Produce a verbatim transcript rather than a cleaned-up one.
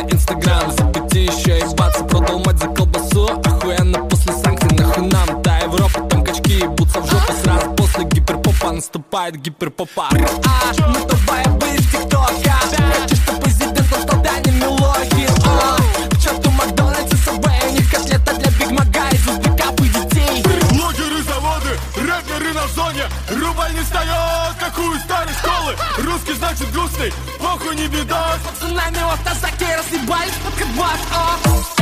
инстаграм. Запяти еще ебаться, продал мать за колбасу. Охуенно после санкций, нахуй нам та Европа. Там качки ебутся в жопу сразу после гиперпопа. Наступает гиперпопа. А, ну давай быть в тиктока. Хочу, что президентом стал Даня Милохин. К черту Макдональдс и Сабвей, у них котлета для Биг Мага из узбеков и детей. Блогеры, заводы, рэперы на зоне. Рубль не встает, как у старой школы. Русский значит грустный, похуй не беда. С пацанами в автозаке разъебались под кадбаш.